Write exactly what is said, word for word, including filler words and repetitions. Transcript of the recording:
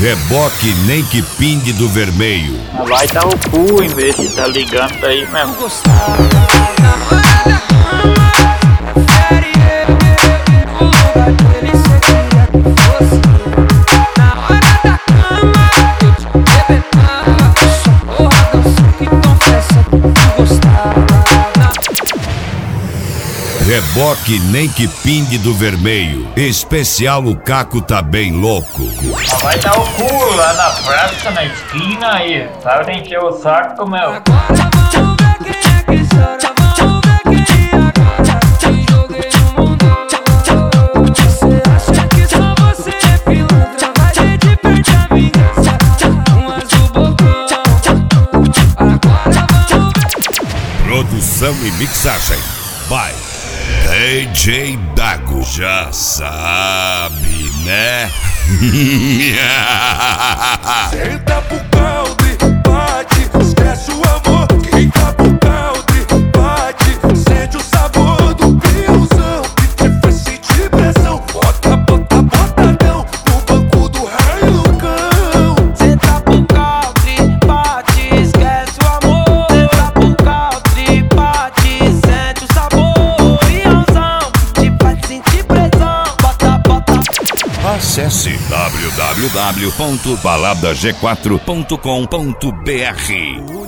Reboque nem que pingue do vermelho. Vai dar o cu em vez de tá ligando aí mesmo. Reboque nem que pingue do vermelho. Especial o Caco tá bem louco. Vai dar o cu lá na praça, na esquina aí. Para de encher o saco, meu. Agora vamos ver quem é que chora. Vamos ver quem agora te joguei no mundo. Você acha que só você é pilantra? Mas a gente perde a vingança. Um azul bocão. Agora vamos ver. Produção e mixagem by D J Dago. Já sabe, né? Senta pro calde, bate, esquece o amor. Quem tá pro calde, bate, sente o sabor do piozão que te faz sentir pressão. Bota, bota, botadão no banco do Hilux. Senta pro country, bate, esquece o amor. Senta pro country, bate, sente o sabor. Piãozão, te faz sentir pressão. Bota, bota. Acesse w w w ponto balada g quatro ponto com ponto b r.